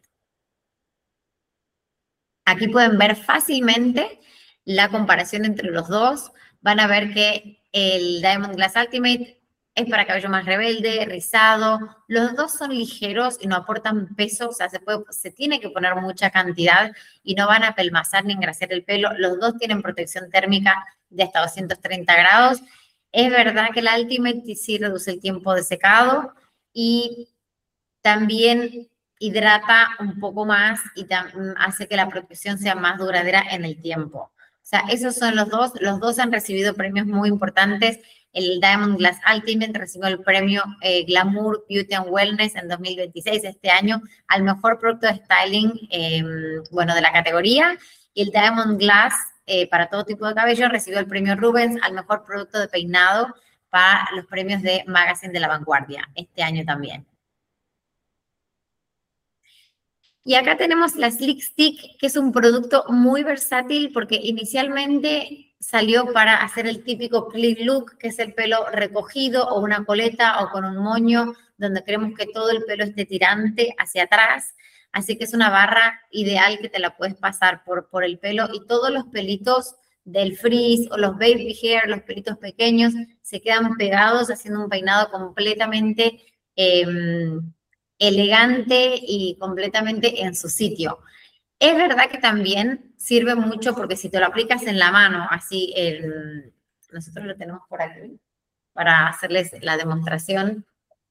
Aquí pueden ver fácilmente la comparación entre los dos. Van a ver que el Diamond Glass Ultimate es para cabello más rebelde, rizado. Los dos son ligeros y no aportan peso, o sea, se, puede, se tiene que poner mucha cantidad y no van a pelmazar ni engrasar el pelo. Los dos tienen protección térmica de hasta doscientos treinta grados. Es verdad que el Ultimate sí reduce el tiempo de secado y también hidrata un poco más y hace que la protección sea más duradera en el tiempo. O sea, esos son los dos. Los dos han recibido premios muy importantes. El Diamond Glass Ultimate recibió el premio eh, Glamour Beauty and Wellness en dos mil veintiséis, este año, al mejor producto de styling, eh, bueno, de la categoría. Y el Diamond Glass, eh, para todo tipo de cabello, recibió el premio Rubens al mejor producto de peinado para los premios de Magazine de la Vanguardia, este año también. Y acá tenemos la Slick Stick, que es un producto muy versátil porque inicialmente salió para hacer el típico clip look, que es el pelo recogido o una coleta o con un moño, donde queremos que todo el pelo esté tirante hacia atrás. Así que es una barra ideal que te la puedes pasar por, por el pelo y todos los pelitos del frizz o los baby hair, los pelitos pequeños, se quedan pegados haciendo un peinado completamente Eh, elegante y completamente en su sitio. Es verdad que también sirve mucho porque si te lo aplicas en la mano, así, el, nosotros lo tenemos por aquí para hacerles la demostración.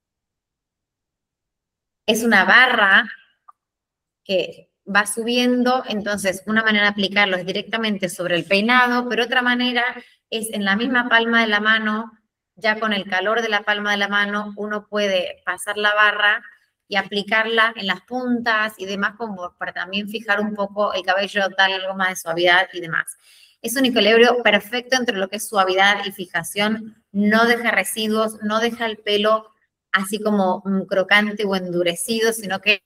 Es una barra que va subiendo, entonces una manera de aplicarlo es directamente sobre el peinado, pero otra manera es en la misma palma de la mano, ya con el calor de la palma de la mano, uno puede pasar la barra y aplicarla en las puntas y demás, como para también fijar un poco el cabello, darle algo más de suavidad y demás. Es un equilibrio perfecto entre lo que es suavidad y fijación, no deja residuos, no deja el pelo así como um, crocante o endurecido, sino que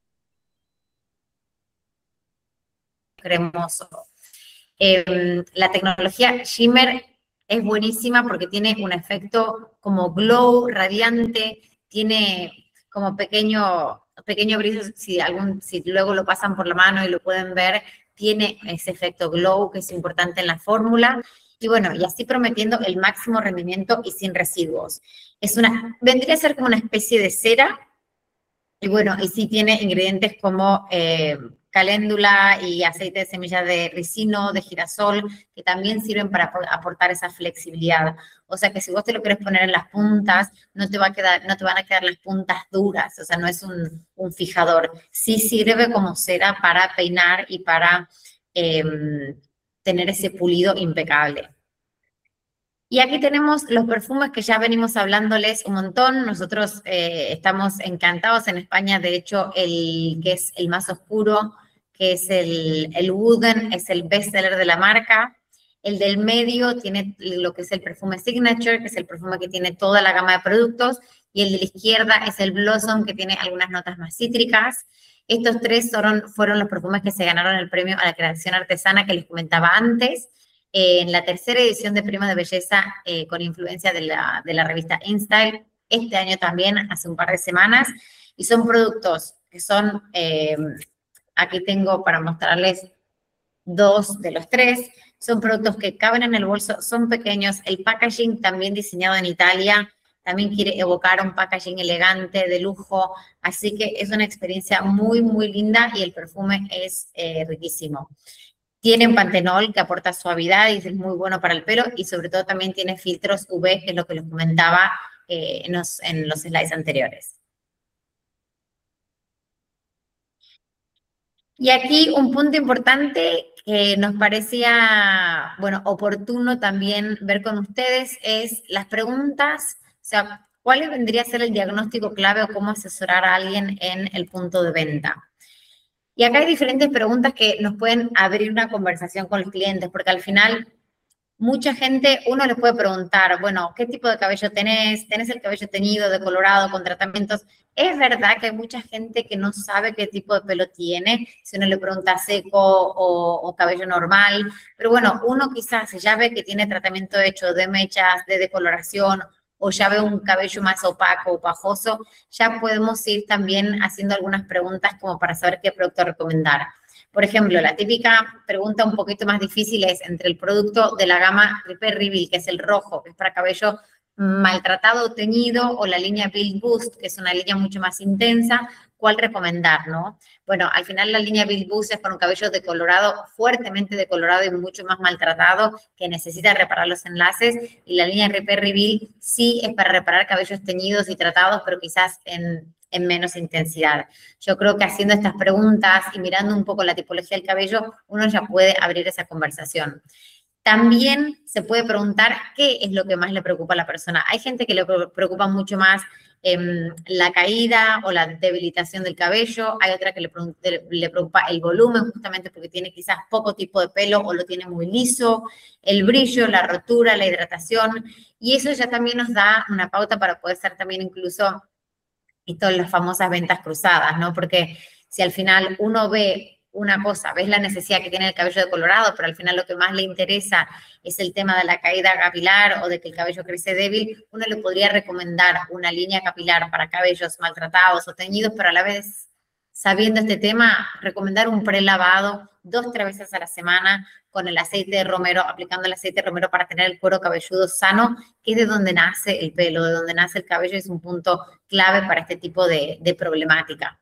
cremoso. Eh, la tecnología Shimmer es buenísima porque tiene un efecto como glow, radiante, tiene como pequeño, pequeño brillo, si, algún, si luego lo pasan por la mano y lo pueden ver, tiene ese efecto glow que es importante en la fórmula. Y bueno, y así prometiendo el máximo rendimiento y sin residuos. Es una, vendría a ser como una especie de cera. Y bueno, y sí tiene ingredientes como eh, caléndula y aceite de semillas de ricino, de girasol, que también sirven para aportar esa flexibilidad. O sea que si vos te lo querés poner en las puntas, no te, va a quedar, no te van a quedar las puntas duras, o sea, no es un, un fijador. Sí sirve como cera para peinar y para eh, tener ese pulido impecable. Y aquí tenemos los perfumes que ya venimos hablándoles un montón. Nosotros eh, estamos encantados en España. De hecho, el que es el más oscuro, que es el, el Wooden, es el bestseller de la marca. El del medio tiene lo que es el perfume Signature, que es el perfume que tiene toda la gama de productos. Y el de la izquierda es el Blossom, que tiene algunas notas más cítricas. Estos tres fueron, fueron los perfumes que se ganaron el premio a la creación artesana que les comentaba antes. Eh, en la tercera edición de Premios de Belleza eh, con influencia de la, de la revista InStyle, este año también, hace un par de semanas, y son productos que son, eh, aquí tengo para mostrarles dos de los tres, son productos que caben en el bolso, son pequeños, el packaging también diseñado en Italia, también quiere evocar un packaging elegante, de lujo, así que es una experiencia muy, muy linda y el perfume es eh, riquísimo. Tiene un pantenol que aporta suavidad y es muy bueno para el pelo y sobre todo también tiene filtros U V, que es lo que les comentaba eh, en, los, en los slides anteriores. Y aquí un punto importante que nos parecía, bueno, oportuno también ver con ustedes es las preguntas, o sea, ¿cuál vendría a ser el diagnóstico clave o cómo asesorar a alguien en el punto de venta? Y acá hay diferentes preguntas que nos pueden abrir una conversación con los clientes, porque al final mucha gente, uno les puede preguntar, bueno, ¿qué tipo de cabello tenés? ¿Tenés el cabello teñido, decolorado, con tratamientos? Es verdad que hay mucha gente que no sabe qué tipo de pelo tiene, si uno le pregunta seco o, o cabello normal, pero bueno, uno quizás ya ve que tiene tratamiento hecho de mechas, de decoloración, o ya ve un cabello más opaco o pajoso, ya podemos ir también haciendo algunas preguntas como para saber qué producto recomendar. Por ejemplo, la típica pregunta un poquito más difícil es entre el producto de la gama Repair Reveal, que es el rojo, que es para cabello maltratado o teñido, o la línea Build Boost, que es una línea mucho más intensa, ¿cuál recomendar, no? Bueno, al final la línea Build Boost es para un cabello decolorado, fuertemente decolorado y mucho más maltratado, que necesita reparar los enlaces, y la línea Repair Reveal sí es para reparar cabellos teñidos y tratados, pero quizás en, en menos intensidad. Yo creo que haciendo estas preguntas y mirando un poco la tipología del cabello, uno ya puede abrir esa conversación. También se puede preguntar qué es lo que más le preocupa a la persona. Hay gente que le preocupa mucho más eh, la caída o la debilitación del cabello. Hay otra que le, le preocupa el volumen, justamente porque tiene quizás poco tipo de pelo o lo tiene muy liso, el brillo, la rotura, la hidratación. Y eso ya también nos da una pauta para poder ser también incluso esto de las famosas ventas cruzadas, ¿no? Porque si al final uno ve una cosa, ves la necesidad que tiene el cabello decolorado, pero al final lo que más le interesa es el tema de la caída capilar o de que el cabello crece débil, uno le podría recomendar una línea capilar para cabellos maltratados o teñidos, pero a la vez, sabiendo este tema, recomendar un prelavado dos, tres veces a la semana con el aceite de romero, aplicando el aceite de romero para tener el cuero cabelludo sano, que es de donde nace el pelo, de donde nace el cabello, es un punto clave para este tipo de, de problemática.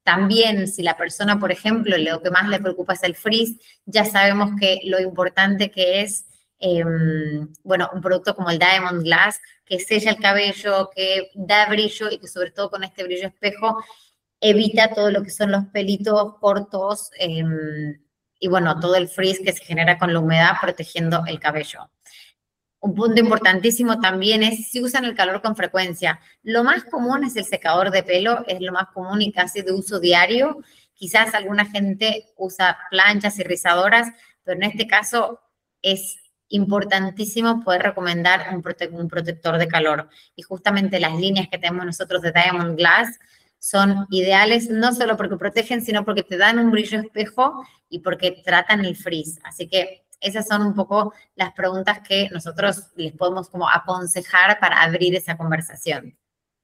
También, si la persona, por ejemplo, lo que más le preocupa es el frizz, ya sabemos que lo importante que es, eh, bueno, un producto como el Diamond Glass, que sella el cabello, que da brillo y que sobre todo con este brillo espejo evita todo lo que son los pelitos cortos eh, y, bueno, todo el frizz que se genera con la humedad protegiendo el cabello. Un punto importantísimo también es si usan el calor con frecuencia. Lo más común es el secador de pelo, es lo más común y casi de uso diario. Quizás alguna gente usa planchas y rizadoras, pero en este caso es importantísimo poder recomendar un, prote un protector de calor. Y justamente las líneas que tenemos nosotros de Diamond Glass son ideales, no solo porque protegen, sino porque te dan un brillo espejo y porque tratan el frizz. Así que esas son un poco las preguntas que nosotros les podemos como aconsejar para abrir esa conversación.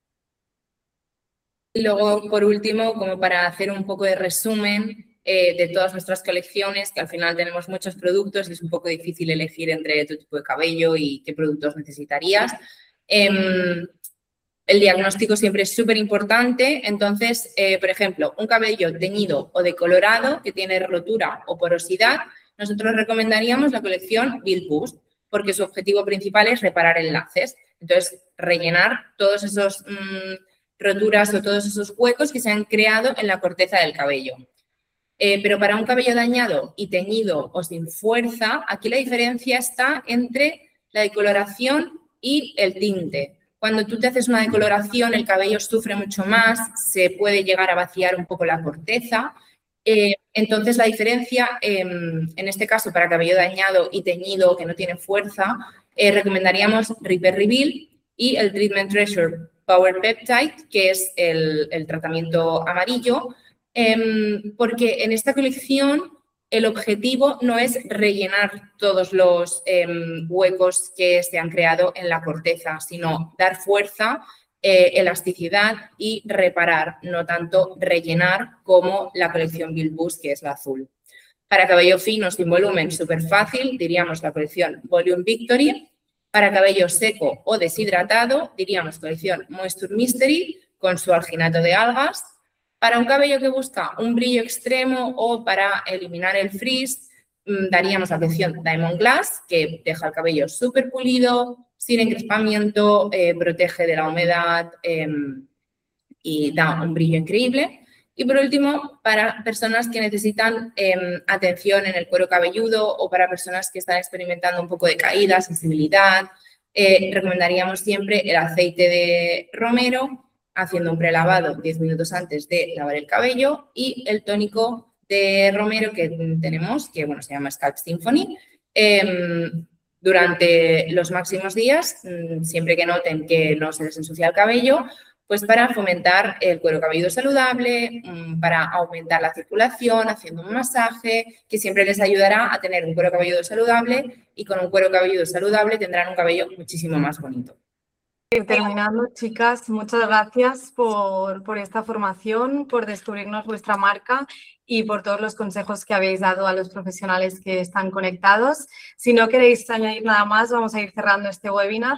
Y luego, por último, como para hacer un poco de resumen eh, de todas nuestras colecciones, que al final tenemos muchos productos y es un poco difícil elegir entre tu tipo de cabello y qué productos necesitarías. Eh, el diagnóstico siempre es súper importante. Entonces, eh, por ejemplo, un cabello teñido o decolorado que tiene rotura o porosidad, nosotros recomendaríamos la colección Build Boost, porque su objetivo principal es reparar enlaces. Entonces, rellenar todos esos mmm, roturas o todos esos huecos que se han creado en la corteza del cabello. Eh, pero para un cabello dañado y teñido o sin fuerza, aquí la diferencia está entre la decoloración y el tinte. Cuando tú te haces una decoloración, el cabello sufre mucho más, se puede llegar a vaciar un poco la corteza. Eh, entonces, la diferencia, eh, en este caso, para cabello dañado y teñido que no tiene fuerza, eh, recomendaríamos Repair Reveal y el Treatment Treasure Power Peptide, que es el, el tratamiento amarillo, eh, porque en esta colección el objetivo no es rellenar todos los eh, huecos que se han creado en la corteza, sino dar fuerza, Eh, elasticidad y reparar, no tanto rellenar como la colección Build Boost, que es la azul. Para cabello fino sin volumen, súper fácil, diríamos la colección Volume Victory. Para cabello seco o deshidratado, diríamos colección Moisture Mystery con su alginato de algas. Para un cabello que busca un brillo extremo o para eliminar el frizz, daríamos la colección Diamond Glass, que deja el cabello súper pulido, sin encrespamiento, eh, protege de la humedad eh, y da un brillo increíble. Y por último, para personas que necesitan eh, atención en el cuero cabelludo o para personas que están experimentando un poco de caída, sensibilidad, eh, recomendaríamos siempre el aceite de romero, haciendo un prelavado diez minutos antes de lavar el cabello, y el tónico de romero que tenemos, que bueno, se llama Scalp Symphony, eh, durante los máximos días, siempre que noten que no se les ensucia el cabello, pues para fomentar el cuero cabelludo saludable, para aumentar la circulación, haciendo un masaje, que siempre les ayudará a tener un cuero cabelludo saludable, y con un cuero cabelludo saludable tendrán un cabello muchísimo más bonito. Terminando, chicas, muchas gracias por, por esta formación, por descubrirnos vuestra marca y por todos los consejos que habéis dado a los profesionales que están conectados. Si no queréis añadir nada más, vamos a ir cerrando este webinar.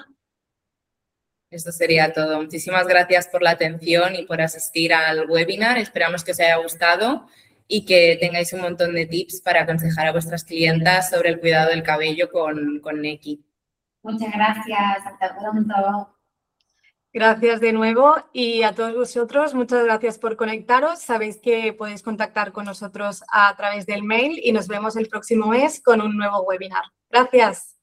Esto sería todo. Muchísimas gracias por la atención y por asistir al webinar. Esperamos que os haya gustado y que tengáis un montón de tips para aconsejar a vuestras clientas sobre el cuidado del cabello con, con Neki. Muchas gracias. Hasta pronto. Gracias de nuevo y a todos vosotros, muchas gracias por conectaros. Sabéis que podéis contactar con nosotros a través del mail y nos vemos el próximo mes con un nuevo webinar. Gracias.